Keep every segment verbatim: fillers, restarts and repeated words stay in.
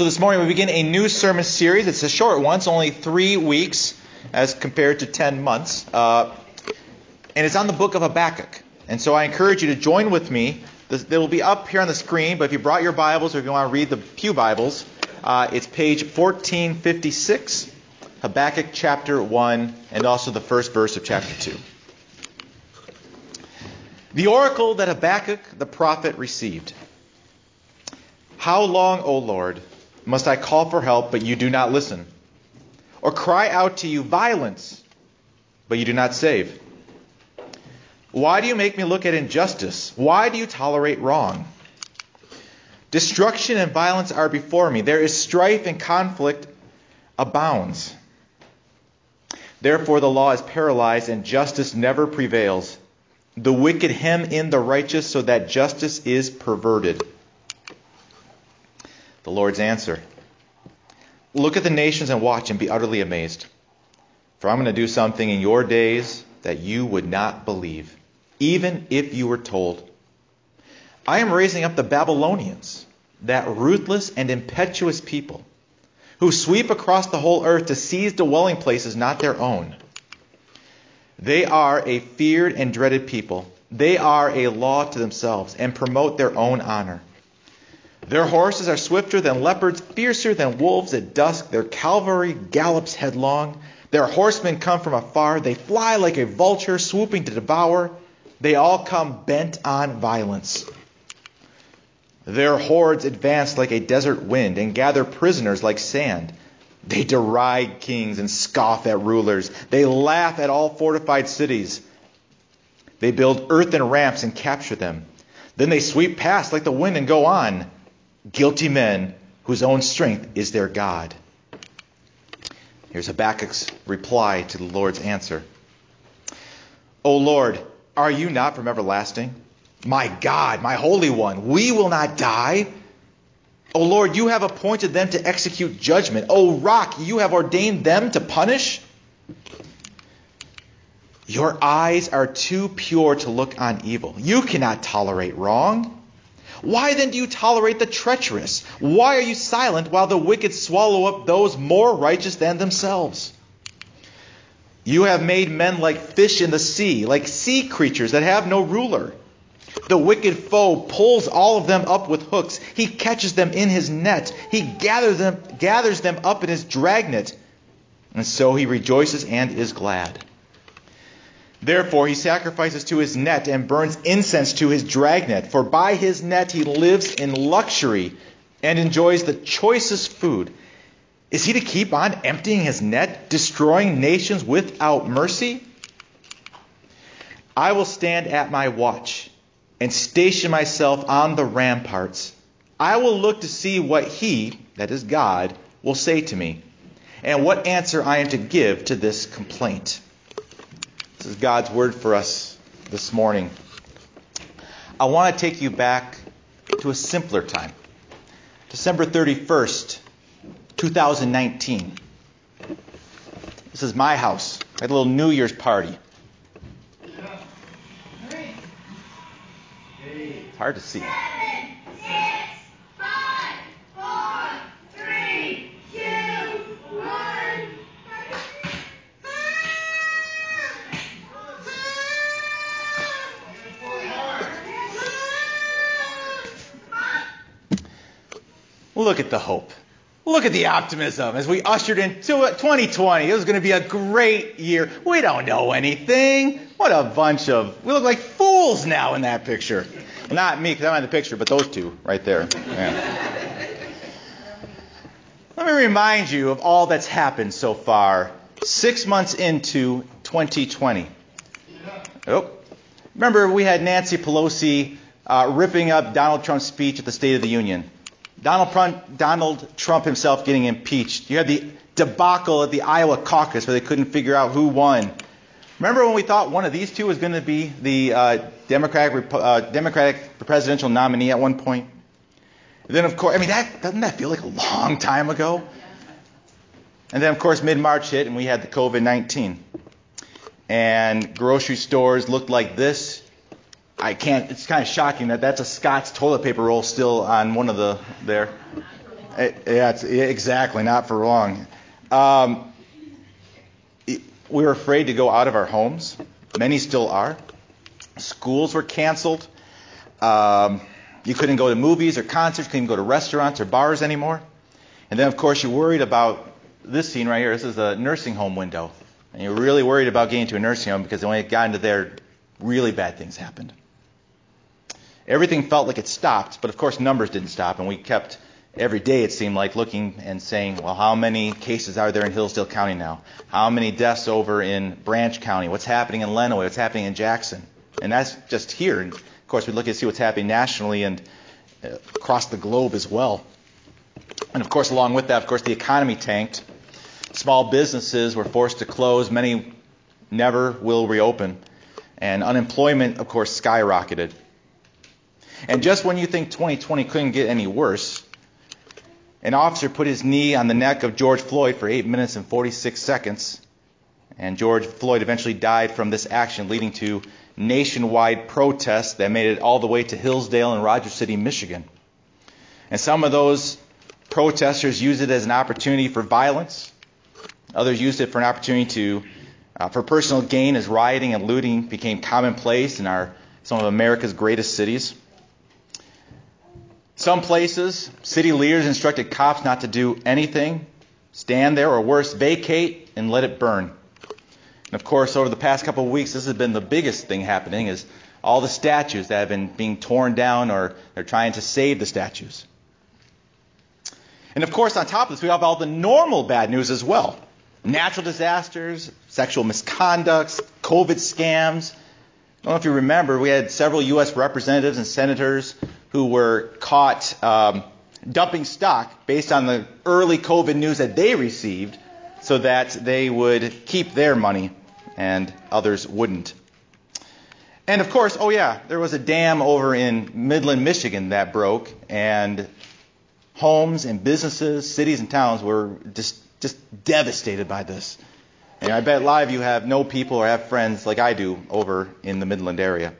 So this morning we begin a new sermon series. It's a short one. It's only three weeks as compared to ten months. Uh, and it's on the book of Habakkuk. And so I encourage you to join with me. They will be up here on the screen, but if you brought your Bibles or if you want to read the Pew Bibles, uh, it's page fourteen fifty-six, Habakkuk chapter one, and also the first verse of chapter two. The oracle that Habakkuk the prophet received. How long, O Lord, must I call for help, but you do not listen? Or cry out to you violence, but you do not save? Why do you make me look at injustice? Why do you tolerate wrong? Destruction and violence are before me. There is strife and conflict abounds. Therefore the law is paralyzed and justice never prevails. The wicked hem in the righteous so that justice is perverted. The Lord's answer. Look at the nations and watch and be utterly amazed. For I'm going to do something in your days that you would not believe, even if you were told. I am raising up the Babylonians, that ruthless and impetuous people, who sweep across the whole earth to seize dwelling places not their own. They are a feared and dreaded people. They are a law to themselves and promote their own honor. Their horses are swifter than leopards, fiercer than wolves at dusk. Their cavalry gallops headlong. Their horsemen come from afar. They fly like a vulture, swooping to devour. They all come bent on violence. Their hordes advance like a desert wind and gather prisoners like sand. They deride kings and scoff at rulers. They laugh at all fortified cities. They build earthen ramps and capture them. Then they sweep past like the wind and go on. Guilty men whose own strength is their God. Here's Habakkuk's reply to the Lord's answer. O Lord, are you not from everlasting? My God, my Holy One, we will not die. O Lord, you have appointed them to execute judgment. O Rock, you have ordained them to punish. Your eyes are too pure to look on evil. You cannot tolerate wrong. Why then do you tolerate the treacherous? Why are you silent while the wicked swallow up those more righteous than themselves? You have made men like fish in the sea, like sea creatures that have no ruler. The wicked foe pulls all of them up with hooks. He catches them in his net. He gathers them, gathers them up in his dragnet. And so he rejoices and is glad. Therefore he sacrifices to his net and burns incense to his dragnet. For by his net he lives in luxury and enjoys the choicest food. Is he to keep on emptying his net, destroying nations without mercy? I will stand at my watch and station myself on the ramparts. I will look to see what he, that is God, will say to me, and what answer I am to give to this complaint. This is God's word for us this morning. I want to take you back to a simpler time. December thirty-first, twenty nineteen. This is my house. I had a little New Year's party. It's hard to see. Look at the hope. Look at the optimism as we ushered into twenty twenty. It was going to be a great year. We don't know anything. What a bunch of... We look like fools now in that picture. Well, not me because I'm not in the picture, but those two right there. Yeah. Let me remind you of all that's happened so far. Six months into twenty twenty. Oh. Remember, we had Nancy Pelosi uh, ripping up Donald Trump's speech at the State of the Union. Donald Trump, Donald Trump himself getting impeached. You had the debacle at the Iowa caucus where they couldn't figure out who won. Remember when we thought one of these two was going to be the uh, Democratic uh, Democratic presidential nominee at one point? And then, of course, I mean, that doesn't that feel like a long time ago? And then, of course, mid-March hit and we had the covid nineteen. And grocery stores looked like this. I can't, it's kind of shocking that that's a Scott's toilet paper roll still on one of the, there. Yeah, it's, exactly, not for long. Um, we were afraid to go out of our homes. Many still are. Schools were canceled. Um, you couldn't go to movies or concerts, couldn't go to restaurants or bars anymore. And then, of course, you're worried about this scene right here. This is a nursing home window. And you're really worried about getting to a nursing home because when it got into there, really bad things happened. Everything felt like it stopped, but of course numbers didn't stop, and we kept every day, it seemed like, looking and saying, well, how many cases are there in Hillsdale County now? How many deaths over in Branch County? What's happening in Lenawee? What's happening in Jackson? And that's just here. And of course, we look and see what's happening nationally and uh, across the globe as well. And of course, along with that, of course, the economy tanked. Small businesses were forced to close. Many never will reopen. And unemployment, of course, skyrocketed. And just when you think twenty twenty couldn't get any worse, an officer put his knee on the neck of George Floyd for eight minutes and forty-six seconds. And George Floyd eventually died from this action, leading to nationwide protests that made it all the way to Hillsdale and Rogers City, Michigan. And some of those protesters used it as an opportunity for violence. Others used it for an opportunity to, uh, for personal gain, as rioting and looting became commonplace in our some of America's greatest cities. Some places, city leaders instructed cops not to do anything, stand there, or worse, vacate and let it burn. And of course, over the past couple of weeks, this has been the biggest thing happening, is all the statues that have been being torn down, or they're trying to save the statues. And of course, on top of this, we have all the normal bad news as well. Natural disasters, sexual misconducts, COVID scams. I don't know if you remember, we had several U S representatives and senators who were caught um, dumping stock based on the early COVID news that they received so that they would keep their money and others wouldn't. And of course, oh yeah, there was a dam over in Midland, Michigan that broke, and homes and businesses, cities and towns were just, just devastated by this. And I bet a lot of you have no people or have friends like I do over in the Midland area.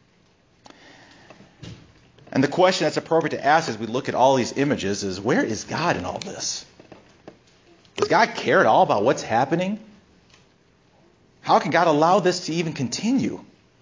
And the question that's appropriate to ask as we look at all these images is, where is God in all this? Does God care at all about what's happening? How can God allow this to even continue?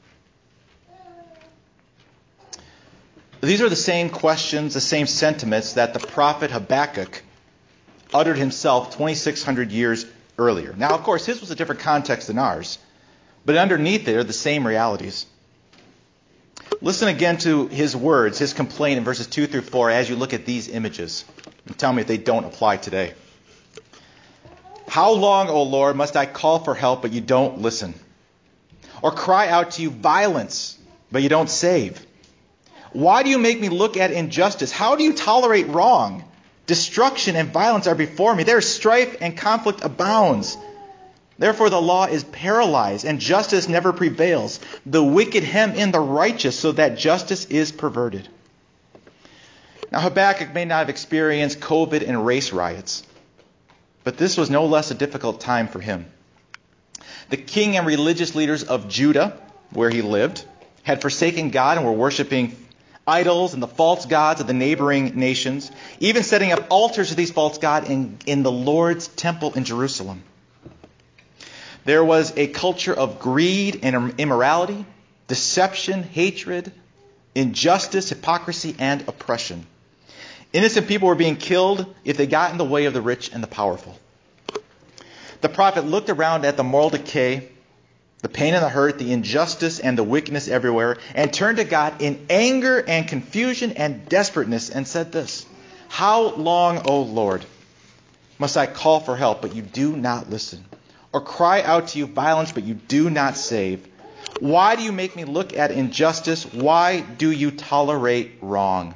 These are the same questions, the same sentiments that the prophet Habakkuk uttered himself twenty-six hundred years earlier. Now, of course, his was a different context than ours, but underneath it are the same realities. Listen again to his words, his complaint in verses two through four as you look at these images. And tell me if they don't apply today. How long, O Lord, must I call for help, but you don't listen? Or cry out to you violence, but you don't save? Why do you make me look at injustice? How do you tolerate wrong? Destruction and violence are before me. There is strife and conflict abounds. Therefore the law is paralyzed and justice never prevails. The wicked hem in the righteous so that justice is perverted. Now Habakkuk may not have experienced COVID and race riots, but this was no less a difficult time for him. The king and religious leaders of Judah, where he lived, had forsaken God and were worshiping idols and the false gods of the neighboring nations, even setting up altars to these false gods in, in the Lord's temple in Jerusalem. There was a culture of greed and immorality, deception, hatred, injustice, hypocrisy, and oppression. Innocent people were being killed if they got in the way of the rich and the powerful. The prophet looked around at the moral decay, the pain and the hurt, the injustice and the wickedness everywhere, and turned to God in anger and confusion and desperateness and said this, "How long, O Lord, must I call for help, but you do not listen? Or cry out to you violence, but you do not save? Why do you make me look at injustice? Why do you tolerate wrong?"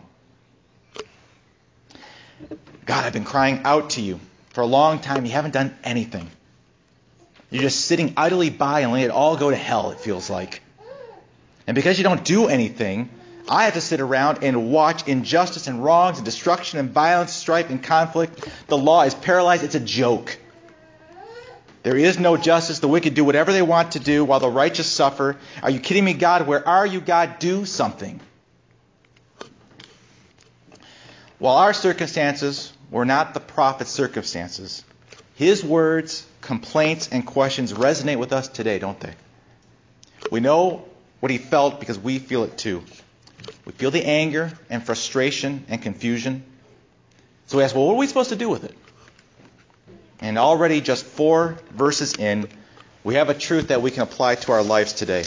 God, I've been crying out to you for a long time. You haven't done anything. You're just sitting idly by and letting it all go to hell, it feels like. And because you don't do anything, I have to sit around and watch injustice and wrongs and destruction and violence, strife and conflict. The law is paralyzed. It's a joke. There is no justice. The wicked do whatever they want to do while the righteous suffer. Are you kidding me, God? Where are you, God? Do something. While our circumstances were not the prophet's circumstances, his words, complaints, and questions resonate with us today, don't they? We know what he felt because we feel it too. We feel the anger and frustration and confusion. So we ask, well, what are we supposed to do with it? And already just four verses in, we have a truth that we can apply to our lives today.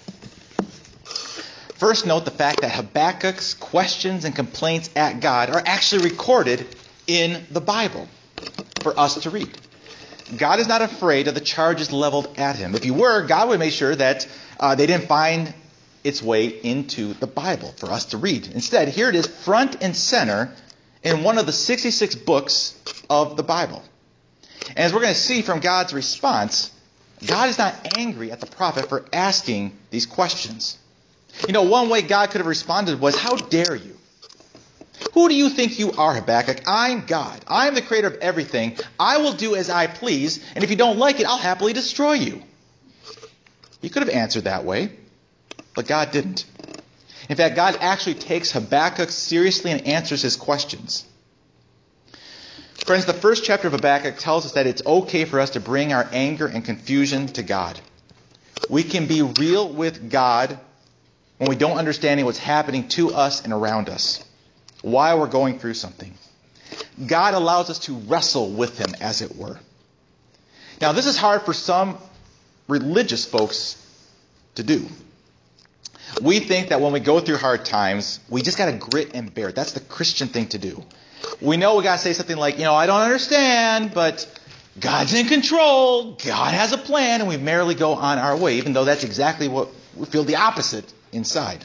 First, note the fact that Habakkuk's questions and complaints at God are actually recorded in the Bible for us to read. God is not afraid of the charges leveled at him. If he were, God would make sure that uh, they didn't find its way into the Bible for us to read. Instead, here it is front and center in one of the sixty-six books of the Bible. And as we're going to see from God's response, God is not angry at the prophet for asking these questions. You know, one way God could have responded was, how dare you? Who do you think you are, Habakkuk? I'm God. I'm the creator of everything. I will do as I please, and if you don't like it, I'll happily destroy you. He could have answered that way, but God didn't. In fact, God actually takes Habakkuk seriously and answers his questions. Friends, the first chapter of Habakkuk tells us that it's okay for us to bring our anger and confusion to God. We can be real with God when we don't understand what's happening to us and around us, why we're going through something. God allows us to wrestle with him, as it were. Now, this is hard for some religious folks to do. We think that when we go through hard times, we just got to grit and bear it. That's the Christian thing to do. We know we got to say something like, you know, I don't understand, but God's in control. God has a plan, and we merrily go on our way, even though that's exactly what we feel the opposite inside.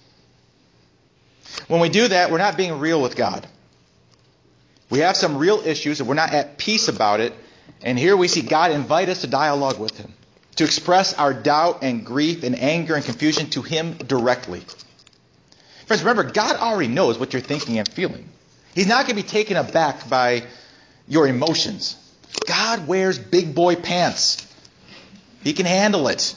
When we do that, we're not being real with God. We have some real issues, and we're not at peace about it. And here we see God invite us to dialogue with him, to express our doubt and grief and anger and confusion to him directly. Friends, remember, God already knows what you're thinking and feeling. He's not going to be taken aback by your emotions. God wears big boy pants. He can handle it.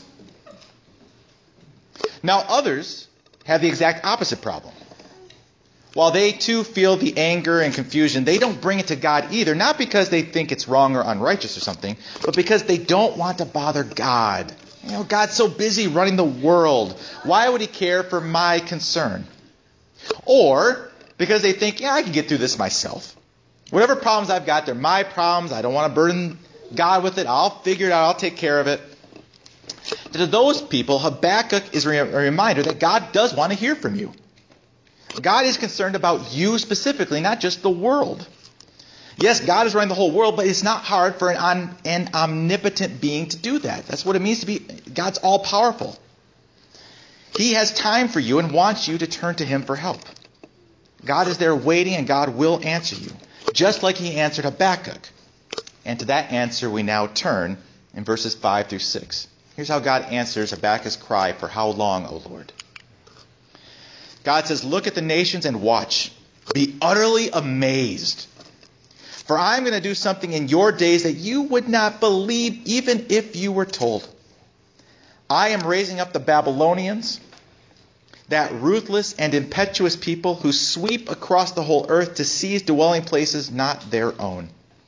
Now, others have the exact opposite problem. While they too feel the anger and confusion, they don't bring it to God either, not because they think it's wrong or unrighteous or something, but because they don't want to bother God. You know, God's so busy running the world. Why would he care for my concern? Or because they think, yeah, I can get through this myself. Whatever problems I've got, they're my problems. I don't want to burden God with it. I'll figure it out. I'll take care of it. To those people, Habakkuk is a reminder that God does want to hear from you. God is concerned about you specifically, not just the world. Yes, God is running the whole world, but it's not hard for an, an omnipotent being to do that. That's what it means to be. God's all-powerful. He has time for you and wants you to turn to him for help. God is there waiting, and God will answer you, just like he answered Habakkuk. And to that answer we now turn in verses five through six. Here's how God answers Habakkuk's cry, "For how long, O Lord?" God says, "Look at the nations and watch. Be utterly amazed. For I'm going to do something in your days that you would not believe even if you were told. I am raising up the Babylonians, that ruthless and impetuous people who sweep across the whole earth to seize dwelling places not their own."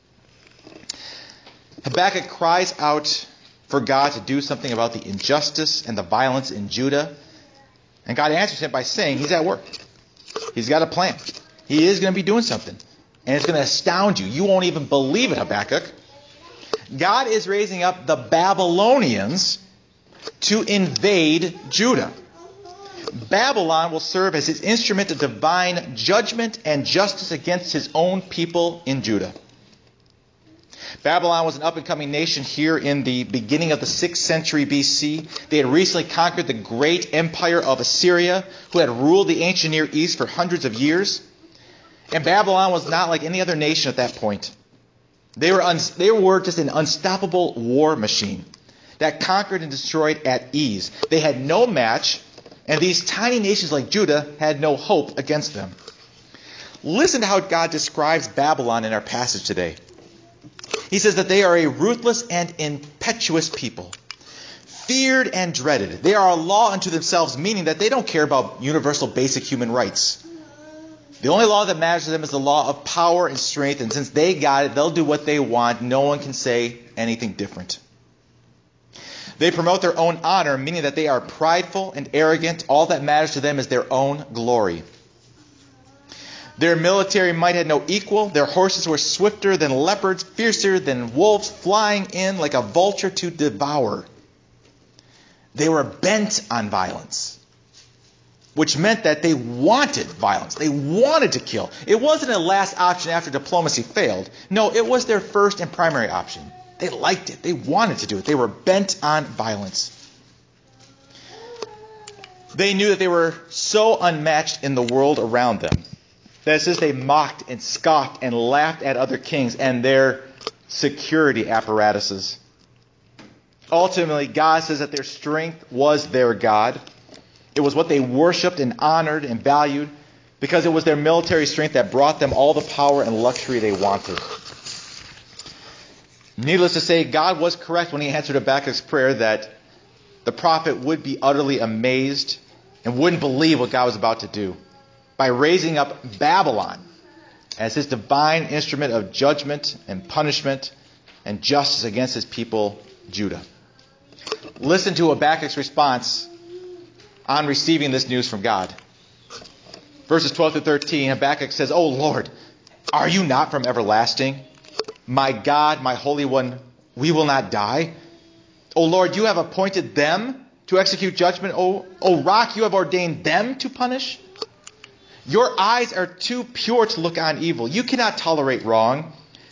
Habakkuk cries out for God to do something about the injustice and the violence in Judah. And God answers him by saying he's at work. He's got a plan. He is going to be doing something. And it's going to astound you. You won't even believe it, Habakkuk. God is raising up the Babylonians to invade Judah. Babylon will serve as his instrument of divine judgment and justice against his own people in Judah. Babylon was an up-and-coming nation here in the beginning of the sixth century B C. They had recently conquered the great empire of Assyria, who had ruled the ancient Near East for hundreds of years. And Babylon was not like any other nation at that point. They were, un- they were just an unstoppable war machine that conquered and destroyed at ease. They had no match, and these tiny nations like Judah had no hope against them. Listen to how God describes Babylon in our passage today. He says that they are a ruthless and impetuous people, feared and dreaded. They are a law unto themselves, meaning that they don't care about universal basic human rights. The only law that matters to them is the law of power and strength, and since they got it, they'll do what they want. No one can say anything different. They promote their own honor, meaning that they are prideful and arrogant. All that matters to them is their own glory. Their military might had no equal. Their horses were swifter than leopards, fiercer than wolves, flying in like a vulture to devour. They were bent on violence, which meant that they wanted violence. They wanted to kill. It wasn't a last option after diplomacy failed. No, it was their first and primary option. They liked it. They wanted to do it. They were bent on violence. They knew that they were so unmatched in the world around them that it says they mocked and scoffed and laughed at other kings and their security apparatuses. Ultimately, God says that their strength was their God. It was what they worshipped and honored and valued because it was their military strength that brought them all the power and luxury they wanted. Needless to say, God was correct when he answered Habakkuk's prayer that the prophet would be utterly amazed and wouldn't believe what God was about to do by raising up Babylon as his divine instrument of judgment and punishment and justice against his people, Judah. Listen to Habakkuk's response on receiving this news from God. Verses twelve to thirteen, Habakkuk says, "O Lord, are you not from everlasting? My God, my Holy One, we will not die. O Lord, you have appointed them to execute judgment. O, o Rock, you have ordained them to punish. Your eyes are too pure to look on evil. You cannot tolerate wrong.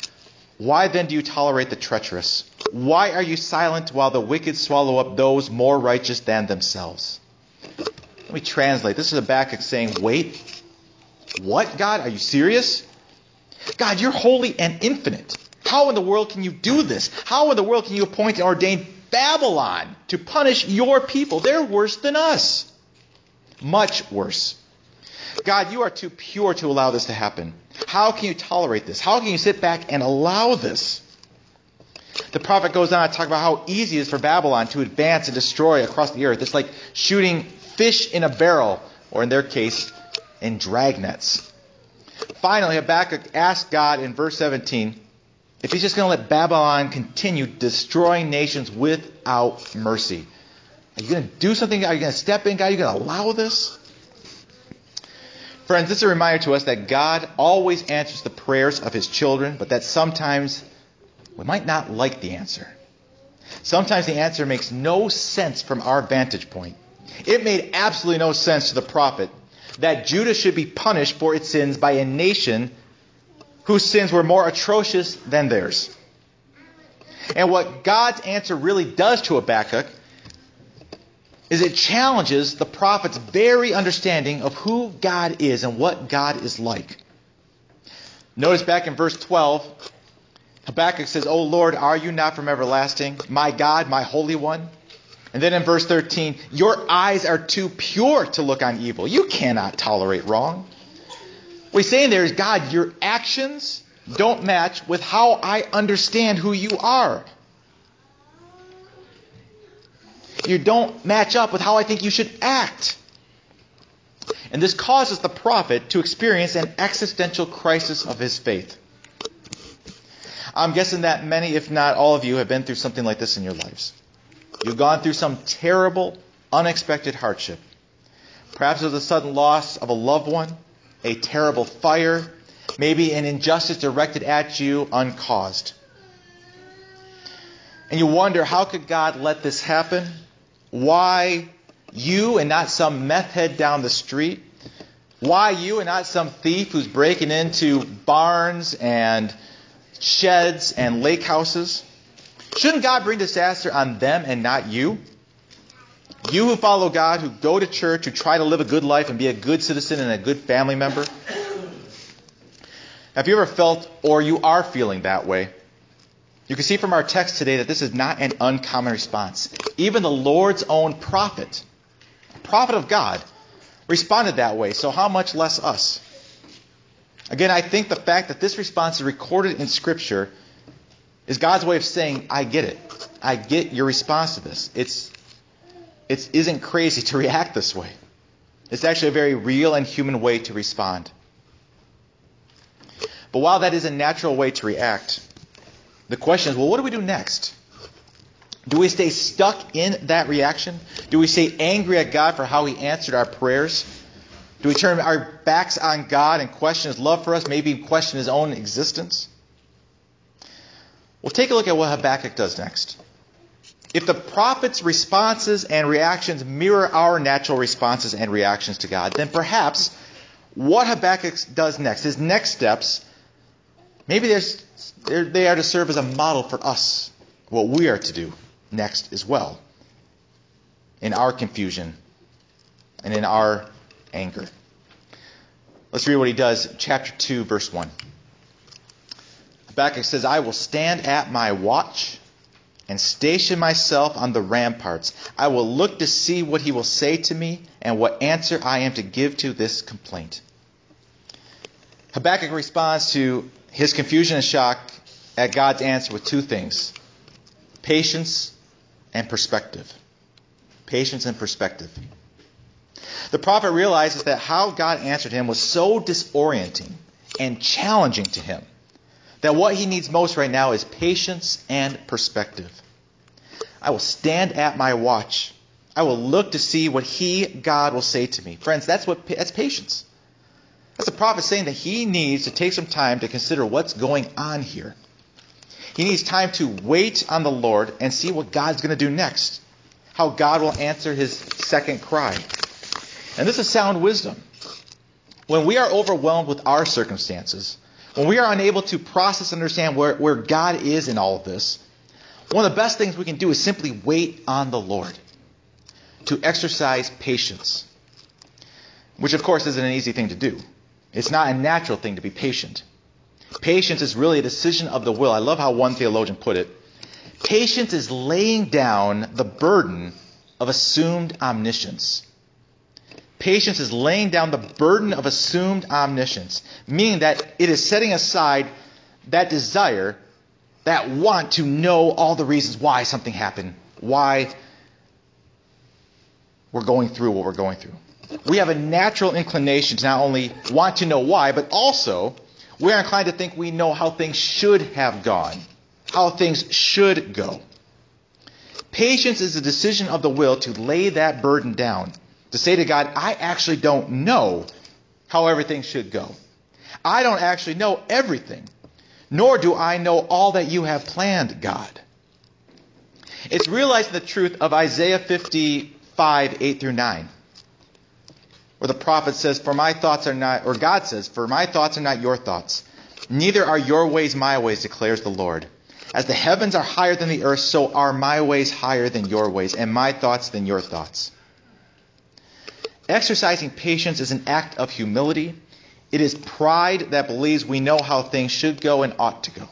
Why then do you tolerate the treacherous? Why are you silent while the wicked swallow up those more righteous than themselves?" Let me translate. This is Habakkuk saying, wait, what, God? Are you serious? God, you're holy and infinite. How in the world can you do this? How in the world can you appoint and ordain Babylon to punish your people? They're worse than us. Much worse. God, you are too pure to allow this to happen. How can you tolerate this? How can you sit back and allow this? The prophet goes on to talk about how easy it is for Babylon to advance and destroy across the earth. It's like shooting fish in a barrel, or in their case, in dragnets. Finally, Habakkuk asked God in verse seventeen if he's just going to let Babylon continue destroying nations without mercy. Are you going to do something? Are you going to step in, God? Are you going to allow this? Friends, this is a reminder to us that God always answers the prayers of his children, but that sometimes we might not like the answer. Sometimes the answer makes no sense from our vantage point. It made absolutely no sense to the prophet that Judah should be punished for its sins by a nation whose sins were more atrocious than theirs. And what God's answer really does to Habakkuk is it challenges the prophet's very understanding of who God is and what God is like. Notice back in verse twelve, Habakkuk says, "O Lord, are you not from everlasting? My God, my Holy One." And then in verse thirteen, "Your eyes are too pure to look on evil. You cannot tolerate wrong." What he's saying there is, God, your actions don't match with how I understand who you are. You don't match up with how I think you should act. And this causes the prophet to experience an existential crisis of his faith. I'm guessing that many, if not all of you, have been through something like this in your lives. You've gone through some terrible, unexpected hardship. Perhaps it was a sudden loss of a loved one, a terrible fire, maybe an injustice directed at you uncaused. And you wonder, how could God let this happen? Why you and not some meth head down the street? Why you and not some thief who's breaking into barns and sheds and lake houses? Shouldn't God bring disaster on them and not you? You who follow God, who go to church, who try to live a good life and be a good citizen and a good family member. Have you ever felt, or you are feeling that way? You can see from our text today that this is not an uncommon response. Even the Lord's own prophet, prophet of God, responded that way. So how much less us? Again, I think the fact that this response is recorded in Scripture is God's way of saying, I get it. I get your response to this. It's, it isn't crazy to react this way. It's actually a very real and human way to respond. But while that is a natural way to react, the question is, well, what do we do next? Do we stay stuck in that reaction? Do we stay angry at God for how he answered our prayers? Do we turn our backs on God and question his love for us, maybe question his own existence? Well, take a look at what Habakkuk does next. If the prophet's responses and reactions mirror our natural responses and reactions to God, then perhaps what Habakkuk does next, his next steps, maybe there's, they are to serve as a model for us, what we are to do next as well, in our confusion and in our anger. Let's read what he does, chapter two, verse one. Habakkuk says, I will stand at my watch and station myself on the ramparts. I will look to see what he will say to me and what answer I am to give to this complaint. Habakkuk responds to his confusion and shock at God's answer with two things: patience and perspective. Patience and perspective. The prophet realizes that how God answered him was so disorienting and challenging to him that what he needs most right now is patience and perspective. I will stand at my watch. I will look to see what he, God, will say to me. Friends, that's what that's patience. That's the prophet saying that he needs to take some time to consider what's going on here. He needs time to wait on the Lord and see what God's going to do next. How God will answer his second cry. And this is sound wisdom. When we are overwhelmed with our circumstances, when we are unable to process and understand where, where God is in all of this, one of the best things we can do is simply wait on the Lord. To exercise patience. Which, of course, isn't an easy thing to do. It's not a natural thing to be patient. Patience is really a decision of the will. I love how one theologian put it. Patience is laying down the burden of assumed omniscience. Patience is laying down the burden of assumed omniscience, meaning that it is setting aside that desire, that want to know all the reasons why something happened, why we're going through what we're going through. We have a natural inclination to not only want to know why, but also we are inclined to think we know how things should have gone, how things should go. Patience is a decision of the will to lay that burden down, to say to God, I actually don't know how everything should go. I don't actually know everything, nor do I know all that you have planned, God. It's realizing the truth of Isaiah fifty-five, eight through nine, where the prophet says, For my thoughts are not, or God says, For my thoughts are not your thoughts, neither are your ways my ways, declares the Lord. As the heavens are higher than the earth, so are my ways higher than your ways, and my thoughts than your thoughts. Exercising patience is an act of humility. It is pride that believes we know how things should go and ought to go.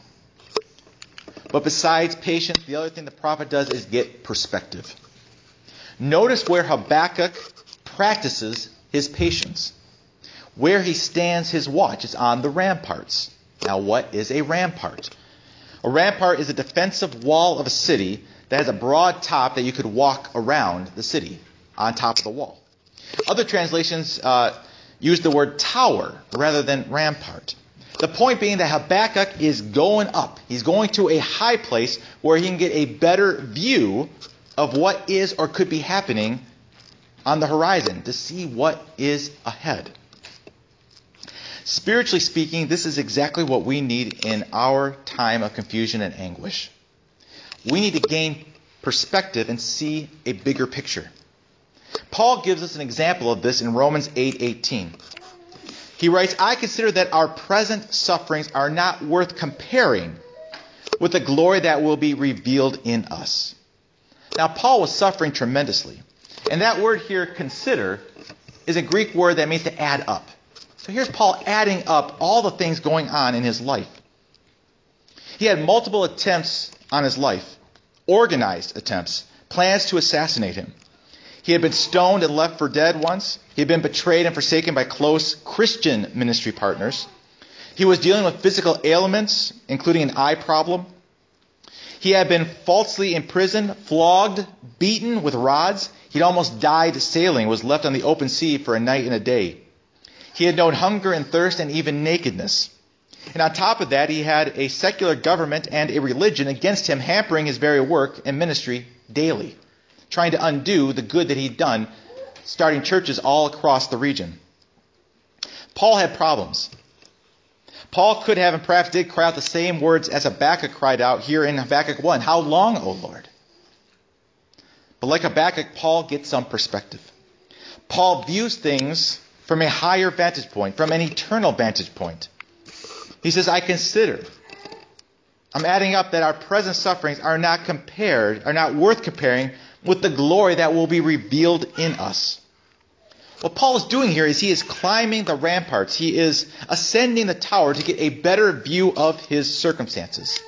But besides patience, the other thing the prophet does is get perspective. Notice where Habakkuk practices his patience. Where he stands his watch is on the ramparts. Now, what is a rampart? A rampart is a defensive wall of a city that has a broad top that you could walk around the city on top of the wall. Other translations uh, use the word tower rather than rampart. The point being that Habakkuk is going up. He's going to a high place where he can get a better view of what is or could be happening on the horizon, to see what is ahead. Spiritually speaking, this is exactly what we need in our time of confusion and anguish. We need to gain perspective and see a bigger picture. Paul gives us an example of this in Romans eight eighteen. He writes, I consider that our present sufferings are not worth comparing with the glory that will be revealed in us. Now, Paul was suffering tremendously. And that word here, consider, is a Greek word that means to add up. So here's Paul adding up all the things going on in his life. He had multiple attempts on his life, organized attempts, plans to assassinate him. He had been stoned and left for dead once. He had been betrayed and forsaken by close Christian ministry partners. He was dealing with physical ailments, including an eye problem. He had been falsely imprisoned, flogged, beaten with rods. He'd almost died sailing, was left on the open sea for a night and a day. He had known hunger and thirst and even nakedness. And on top of that, he had a secular government and a religion against him, hampering his very work and ministry daily, trying to undo the good that he'd done, starting churches all across the region. Paul had problems. Paul could have and perhaps did cry out the same words as Habakkuk cried out here in Habakkuk one. How long, O Lord? But like Habakkuk, Paul gets some perspective. Paul views things from a higher vantage point, from an eternal vantage point. He says, I consider, I'm adding up that our present sufferings are not compared, are not worth comparing with the glory that will be revealed in us. What Paul is doing here is he is climbing the ramparts. He is ascending the tower to get a better view of his circumstances.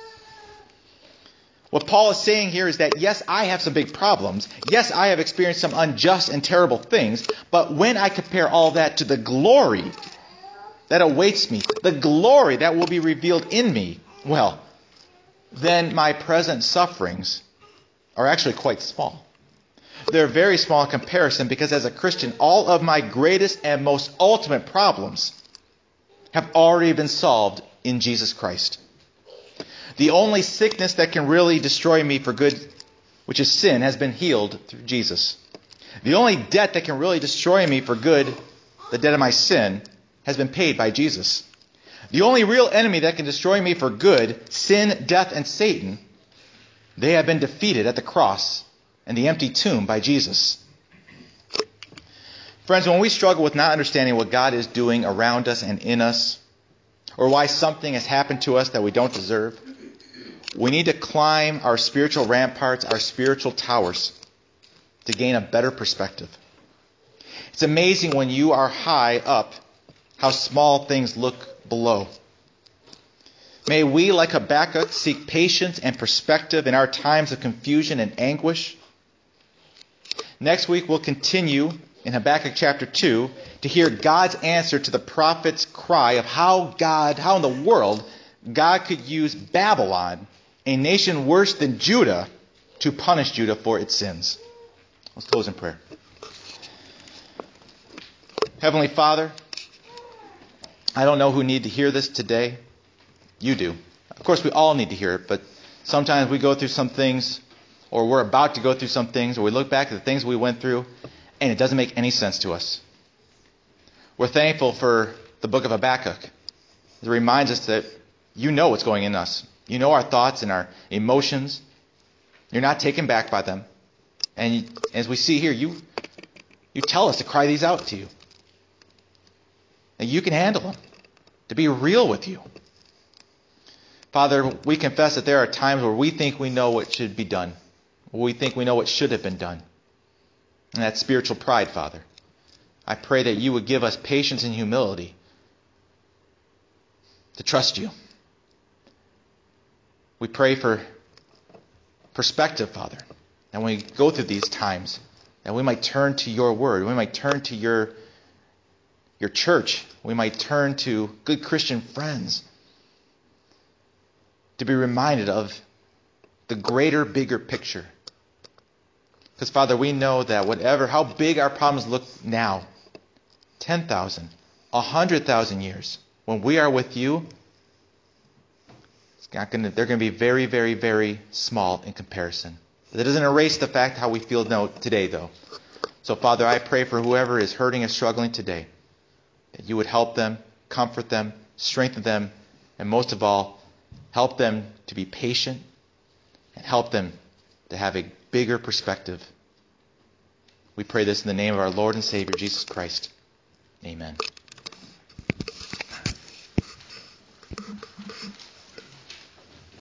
What Paul is saying here is that, yes, I have some big problems. Yes, I have experienced some unjust and terrible things. But when I compare all that to the glory that awaits me, the glory that will be revealed in me, well, then my present sufferings are actually quite small. They're very small in comparison because as a Christian, all of my greatest and most ultimate problems have already been solved in Jesus Christ. The only sickness that can really destroy me for good, which is sin, has been healed through Jesus. The only debt that can really destroy me for good, the debt of my sin, has been paid by Jesus. The only real enemy that can destroy me for good, sin, death, and Satan, they have been defeated at the cross and the empty tomb by Jesus. Friends, when we struggle with not understanding what God is doing around us and in us, or why something has happened to us that we don't deserve, we need to climb our spiritual ramparts, our spiritual towers, to gain a better perspective. It's amazing when you are high up how small things look below. May we, like Habakkuk, seek patience and perspective in our times of confusion and anguish. Next week we'll continue in Habakkuk chapter two to hear God's answer to the prophet's cry of how God, how in the world God could use Babylon, a nation worse than Judah, to punish Judah for its sins. Let's close in prayer. Heavenly Father, I don't know who need to hear this today. You do. Of course, we all need to hear it, but sometimes we go through some things, or we're about to go through some things, or we look back at the things we went through, and it doesn't make any sense to us. We're thankful for the book of Habakkuk. It reminds us that you know what's going in us. You know our thoughts and our emotions. You're not taken back by them. And as we see here, you, you tell us to cry these out to you. And you can handle them. To be real with you. Father, we confess that there are times where we think we know what should be done. Where we think we know what should have been done. And that's spiritual pride, Father. I pray that you would give us patience and humility to trust you. We pray for perspective, Father. And when we go through these times, that we might turn to your word. We might turn to your, your church. We might turn to good Christian friends. To be reminded of the greater, bigger picture. Because, Father, we know that whatever, how big our problems look now, ten thousand, one hundred thousand years, when we are with you, it's not gonna, they're going to be very, very, very small in comparison. That doesn't erase the fact how we feel now, today, though. So, Father, I pray for whoever is hurting and struggling today, that you would help them, comfort them, strengthen them, and most of all, help them to be patient and help them to have a bigger perspective. We pray this in the name of our Lord and Savior, Jesus Christ. Amen.